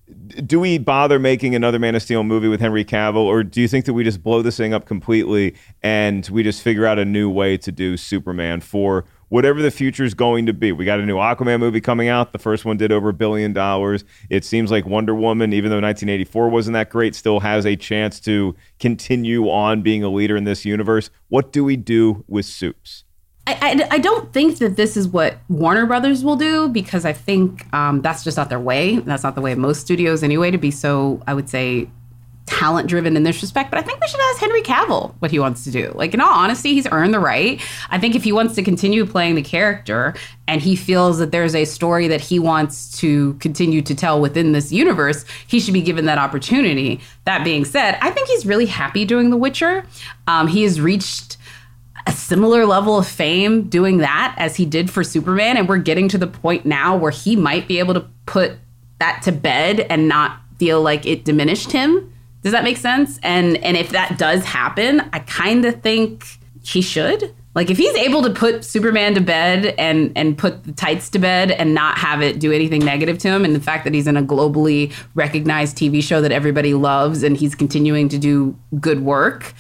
Do we bother making another Man of Steel movie with Henry Cavill, or do you think that we just blow this thing up completely and we just figure out a new way to do Superman for whatever the future is going to be? We got a new Aquaman movie coming out. The first one did over a billion dollars. It seems like Wonder Woman, even though nineteen eighty-four wasn't that great, still has a chance to continue on being a leader in this universe. What do we do with Supes? I, I, I don't think that this is what Warner Brothers will do, because I think um, that's just not their way. That's not the way of most studios anyway, to be so, I would say, talent driven in this respect. But I think we should ask Henry Cavill what he wants to do. Like, in all honesty, he's earned the right. I think if he wants to continue playing the character and he feels that there's a story that he wants to continue to tell within this universe, he should be given that opportunity. That being said, I think he's really happy doing The Witcher. Um, he has reached a similar level of fame doing that as he did for Superman. And we're getting to the point now where he might be able to put that to bed and not feel like it diminished him. Does that make sense? And and if that does happen, I kind of think he should. Like if he's able to put Superman to bed and and put the tights to bed and not have it do anything negative to him, and the fact that he's in a globally recognized T V show that everybody loves and he's continuing to do good work,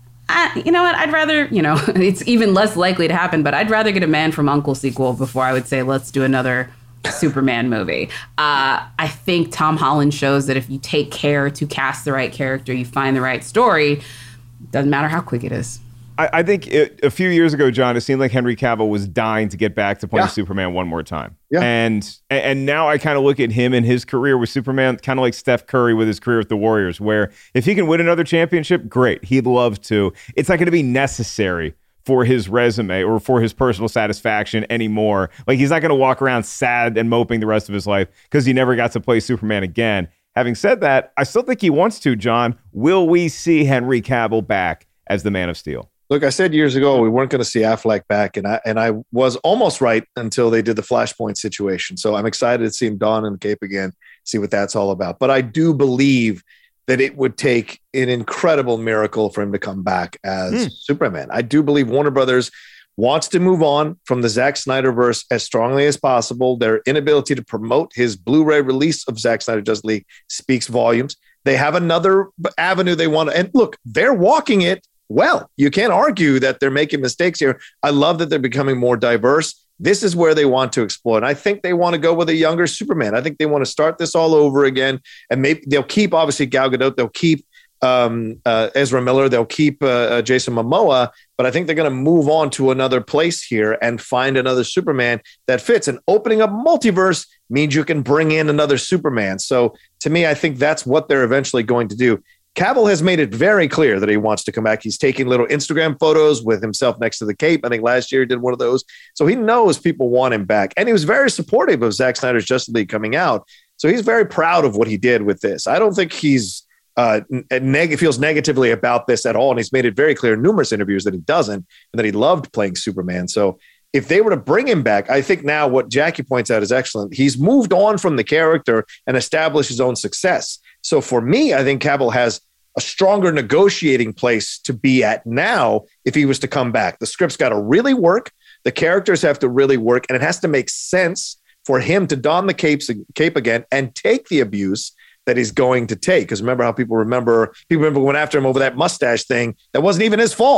I, you know what? I'd rather, you know, it's even less likely to happen, but I'd rather get a Man from U N C L E sequel before I would say, let's do another Superman movie. Uh, I think Tom Holland shows that if you take care to cast the right character, you find the right story, doesn't matter how quick it is. I, I think it, a few years ago, John, it seemed like Henry Cavill was dying to get back to playing Yeah. Superman one more time. Yeah. And and now I kind of look at him and his career with Superman, kind of like Steph Curry with his career with the Warriors, where if he can win another championship, great. He'd love to. It's not going to be necessary for his resume or for his personal satisfaction anymore. Like he's not going to walk around sad and moping the rest of his life because he never got to play Superman again. Having said that, I still think he wants to, John. Will we see Henry Cavill back as the Man of Steel? Look, I said years ago we weren't going to see Affleck back, and I and I was almost right until they did the Flashpoint situation. So I'm excited to see him don in the cape again, see what that's all about. But I do believe that it would take an incredible miracle for him to come back as Mm. Superman. I do believe Warner Brothers wants to move on from the Zack Snyderverse as strongly as possible. Their inability to promote his Blu-ray release of Zack Snyder Justice League speaks volumes. They have another avenue they want to, and look, they're walking it well. You can't argue that they're making mistakes here. I love that they're becoming more diverse. This is where they want to explore. And I think they want to go with a younger Superman. I think they want to start this all over again. And maybe they'll keep, obviously, Gal Gadot. They'll keep um, uh, Ezra Miller. They'll keep uh, uh, Jason Momoa. But I think they're going to move on to another place here and find another Superman that fits. And opening up multiverse means you can bring in another Superman. So to me, I think that's what they're eventually going to do. Cavill has made it very clear that he wants to come back. He's taking little Instagram photos with himself next to the cape. I think last year he did one of those. So he knows people want him back. And he was very supportive of Zack Snyder's Justice League coming out. So he's very proud of what he did with this. I don't think he's uh, neg- feels negatively about this at all. And he's made it very clear in numerous interviews that he doesn't and that he loved playing Superman. So if they were to bring him back, I think now what Jackie points out is excellent. He's moved on from the character and established his own success. So for me, I think Cavill has a stronger negotiating place to be at now if he was to come back. The script's got to really work. The characters have to really work. And it has to make sense for him to don the capes, cape again and take the abuse that he's going to take. Because remember how people remember, people remember going after him over that mustache thing. That wasn't even his fault.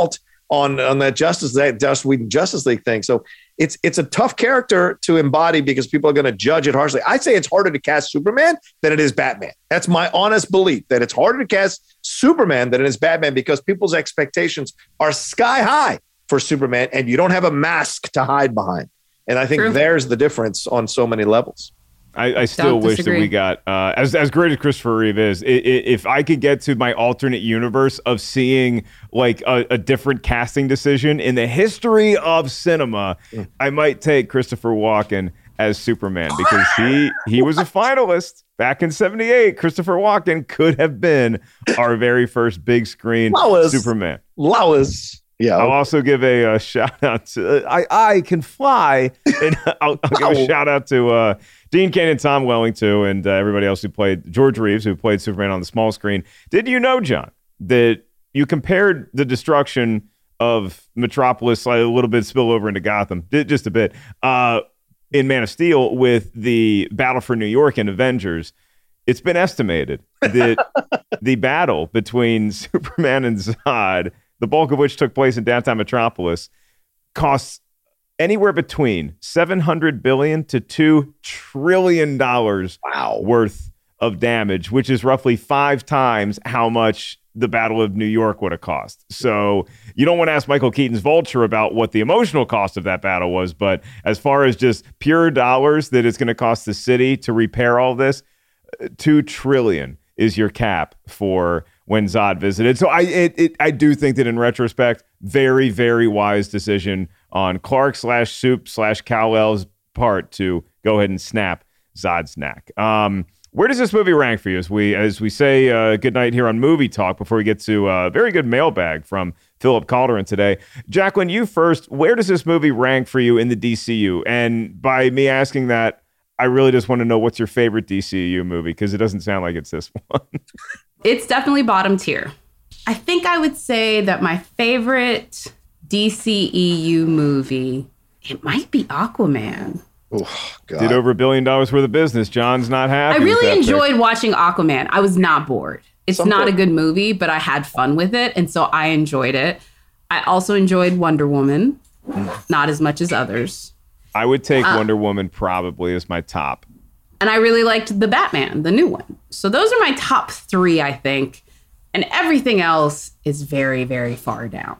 on on that Justice that Joss Whedon Justice League thing. So it's it's a tough character to embody because people are going to judge it harshly. I say it's harder to cast Superman than it is Batman. That's my honest belief, that it's harder to cast Superman than it is Batman because people's expectations are sky high for Superman, and you don't have a mask to hide behind. And I think True. There's the difference on so many levels. I, I still wish that we got, uh, as as great as Christopher Reeve is, it, it, if I could get to my alternate universe of seeing like a, a different casting decision in the history of cinema, mm. I might take Christopher Walken as Superman because he he was a finalist back in seventy-eight. Christopher Walken could have been our very first big screen Lois. Superman. Lois. Yeah. I'll also give a, a shout out to uh, I I Can Fly, and I'll, I'll give a shout out to uh, Dean Cain and Tom Welling too, and uh, everybody else who played George Reeves, who played Superman on the small screen. Did you know, John, that you compared the destruction of Metropolis, like a little bit spill over into Gotham, just a bit, uh, in Man of Steel with the Battle for New York and Avengers? It's been estimated that the battle between Superman and Zod, the bulk of which took place in downtown Metropolis, costs anywhere between seven hundred billion dollars to two trillion dollars wow. worth of damage, which is roughly five times how much the Battle of New York would have cost. So you don't want to ask Michael Keaton's Vulture about what the emotional cost of that battle was, but as far as just pure dollars that it's going to cost the city to repair all this, two trillion dollars is your cap for when Zod visited. So I it, it, I do think that in retrospect, very, very wise decision on Clark slash Soup slash Kal-El's part to go ahead and snap Zod's neck. Um, where does this movie rank for you as we as we say uh, goodnight here on Movie Talk before we get to a very good mailbag from Philip Calderon today? Jacqueline, you first. Where does this movie rank for you in the D C U? And by me asking that, I really just want to know what's your favorite D C U movie, because it doesn't sound like it's this one. It's definitely bottom tier. I think I would say that my favorite D C E U movie, it might be Aquaman. Oh, God. Did over a billion dollars worth of business. John's not happy. I really enjoyed pick. watching Aquaman. I was not bored. It's Some not a good movie, but I had fun with it, and so I enjoyed it. I also enjoyed Wonder Woman, not as much as others. I would take uh, Wonder Woman probably as my top. And I really liked the Batman, the new one. So those are my top three, I think. And everything else is very, very far down.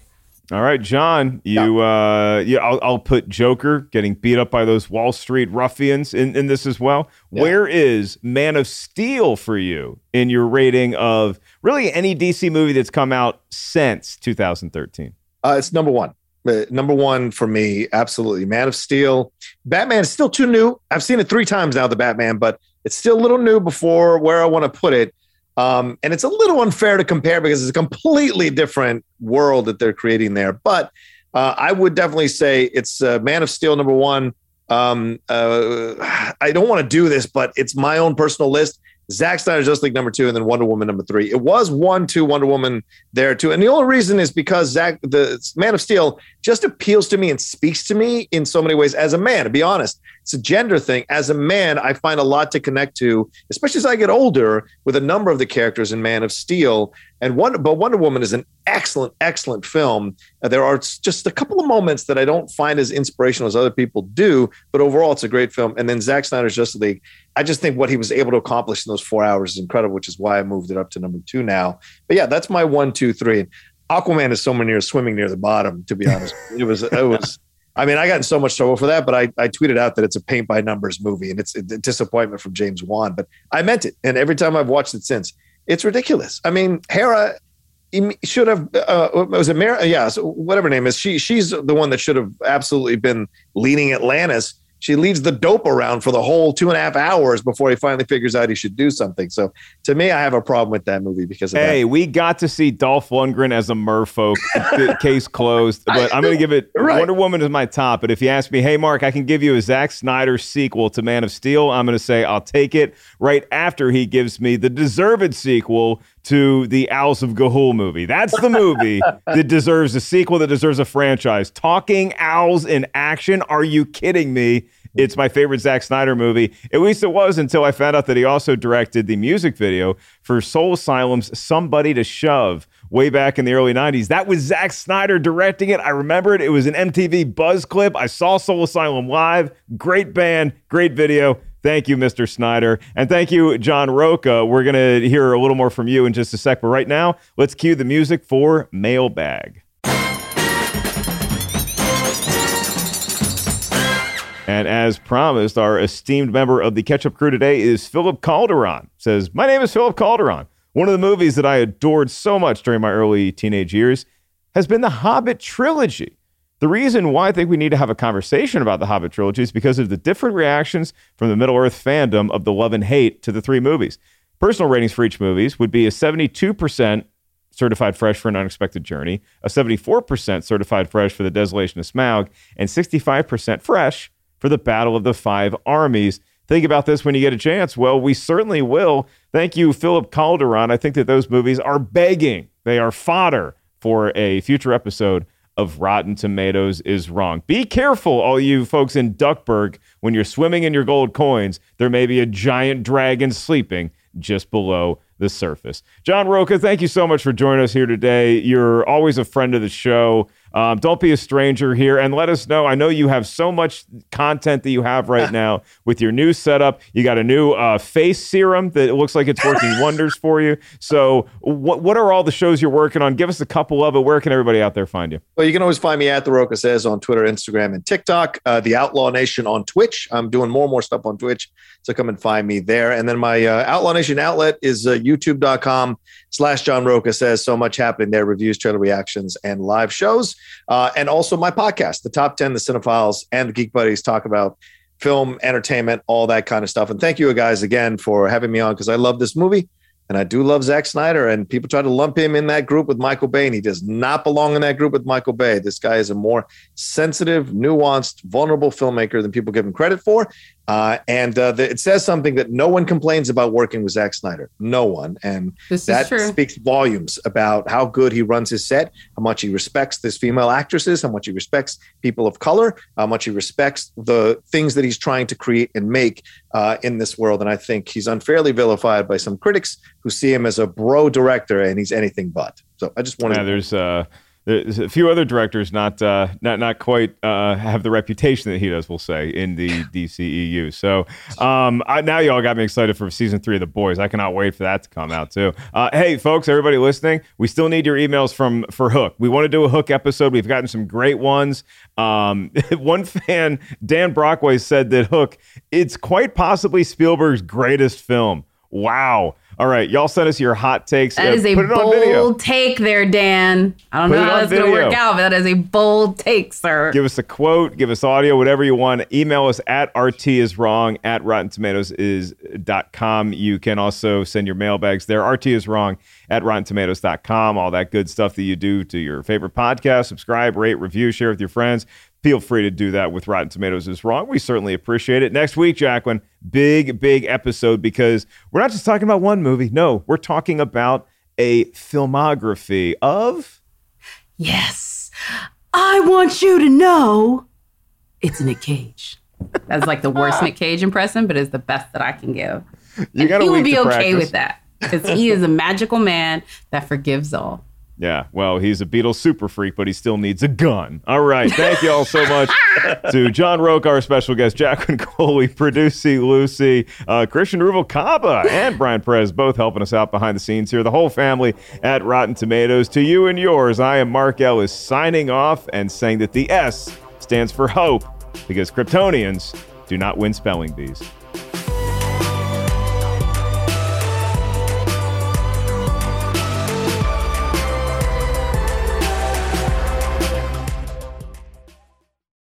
All right, John, you, yeah, uh, yeah I'll, I'll put Joker getting beat up by those Wall Street ruffians in, in this as well. Yeah. Where is Man of Steel for you in your rating of really any D C movie that's come out since two thousand thirteen? Uh, it's number one. Uh, number one for me, absolutely. Man of Steel. Batman is still too new. I've seen it three times now, the Batman, but it's still a little new before where I want to put it. Um, and it's a little unfair to compare because it's a completely different world that they're creating there. But uh, I would definitely say it's uh, Man of Steel number one. Um, uh, I don't want to do this, but it's my own personal list. Zack Snyder's Justice League number two, and then Wonder Woman number three. It was one, two, Wonder Woman there too. And the only reason is because Zack, the Man of Steel just appeals to me and speaks to me in so many ways as a man, to be honest. It's a gender thing. As a man, I find a lot to connect to, especially as I get older, with a number of the characters in Man of Steel. And Wonder, but Wonder Woman is an excellent, excellent film. Uh, there are just a couple of moments that I don't find as inspirational as other people do, but overall, it's a great film. And then Zack Snyder's Justice League, I just think what he was able to accomplish in those four hours is incredible, which is why I moved it up to number two now. But yeah, that's my one, two, three. Aquaman is somewhere near swimming near the bottom, to be honest. It was, it was. I mean, I got in so much trouble for that, but I, I tweeted out that it's a paint by numbers movie, and it's a disappointment from James Wan. But I meant it, and every time I've watched it since, it's ridiculous. I mean, Hera should have. Uh, was it Mara? Yeah, so whatever her name is. She she's the one that should have absolutely been leading Atlantis. She leads the dope around for the whole two and a half hours before he finally figures out he should do something. So to me, I have a problem with that movie because of hey, that. we got to see Dolph Lundgren as a merfolk. Case closed. But I'm going to give it right. Wonder Woman is my top. But if you ask me, hey, Mark, I can give you a Zack Snyder sequel to Man of Steel, I'm going to say I'll take it right after he gives me the deserved sequel to the Owls of Ga'Hoole movie. That's the movie that deserves a sequel, that deserves a franchise. Talking owls in action. Are you kidding me? It's my favorite Zack Snyder movie. At least it was until I found out that he also directed the music video for Soul Asylum's Somebody to Shove way back in the early nineties. That was Zack Snyder directing it. I remember it. It was an M T V buzz clip. I saw Soul Asylum live. Great band, great video. Thank you, Mister Snyder. And thank you, John Rocha. We're going to hear a little more from you in just a sec. But right now, let's cue the music for Mailbag. And as promised, our esteemed member of the Ketchup Crew today is Philip Calderon. Says, my name is Philip Calderon. One of the movies that I adored so much during my early teenage years has been the Hobbit trilogy. The reason why I think we need to have a conversation about the Hobbit trilogy is because of the different reactions from the Middle-earth fandom of the love and hate to the three movies. Personal ratings for each movies would be a seventy-two percent certified fresh for An Unexpected Journey, a seventy-four percent certified fresh for The Desolation of Smaug, and sixty-five percent fresh for The Battle of the Five Armies. Think about this when you get a chance. Well, we certainly will. Thank you, Philip Calderon. I think that those movies are begging. They are fodder for a future episode of Rotten Tomatoes is Wrong. Be careful, all you folks in Duckburg, when you're swimming in your gold coins, there may be a giant dragon sleeping just below the surface. John Rocha, thank you so much for joining us here today. You're always a friend of the show. Um, don't be a stranger here, and let us know. I know you have so much content that you have right now with your new setup. You got a new uh, face serum that it looks like it's working wonders for you. So what what are all the shows you're working on? Give us a couple of it. Where can everybody out there find you? Well, you can always find me at The Rocha Says on Twitter, Instagram, and TikTok. Uh, the Outlaw Nation on Twitch. I'm doing more and more stuff on Twitch, so come and find me there. And then my uh, Outlaw Nation outlet is uh, youtube.com slash John Rocha Says. So much happening there. Reviews, trailer reactions, and live shows. Uh, and also my podcast, The Top ten, The Cinephiles, and The Geek Buddies talk about film, entertainment, all that kind of stuff. And thank you guys again for having me on, because I love this movie and I do love Zack Snyder. And people try to lump him in that group with Michael Bay, and he does not belong in that group with Michael Bay. This guy is a more sensitive, nuanced, vulnerable filmmaker than people give him credit for. Uh, and uh, the, it says something that no one complains about working with Zack Snyder. No one. And this that is true. Speaks volumes about how good he runs his set, how much he respects this female actresses, how much he respects people of color, how much he respects the things that he's trying to create and make uh, in this world. And I think he's unfairly vilified by some critics who see him as a bro director, and he's anything but. So I just wanted yeah, to... There's... Uh... There's a few other directors not uh, not not quite uh, have the reputation that he does, we'll say, in the D C E U. So um, I, now y'all got me excited for season three of The Boys. I cannot wait for that to come out too. Uh, hey, folks, everybody listening, we still need your emails from for Hook. We want to do a Hook episode. We've gotten some great ones. Um, one fan, Dan Brockway, said that Hook, it's quite possibly Spielberg's greatest film. Wow. All right, y'all send us your hot takes. That uh, is a bold take there, Dan. I don't Put know it how on that's going to video. work out, but that is a bold take, sir. Give us a quote, give us audio, whatever you want. Email us at R T is wrong at rotten tomatoes is dot com. You can also send your mailbags there. R T is wrong at rotten tomatoes dot com. All that good stuff that you do to your favorite podcast. Subscribe, rate, review, share with your friends. Feel free to do that with Rotten Tomatoes is Wrong. We certainly appreciate it. Next week, Jacqueline, big, big episode, because we're not just talking about one movie. No, we're talking about a filmography of... Yes. I want you to know it's Nick Cage. That's like the worst Nick Cage impression, but it's the best that I can give. You got he a would week be to okay practice. with that, because he is a magical man that forgives all. Yeah, well, he's a Beatles super freak, but he still needs a gun. All right, thank you all so much to John Rocha, our special guest, Jacqueline Coley, Producy Lucy, uh, Christian Ruvalcaba, and Brian Perez, both helping us out behind the scenes here. The whole family at Rotten Tomatoes. To you and yours, I am Mark Ellis signing off and saying that the S stands for hope, because Kryptonians do not win spelling bees.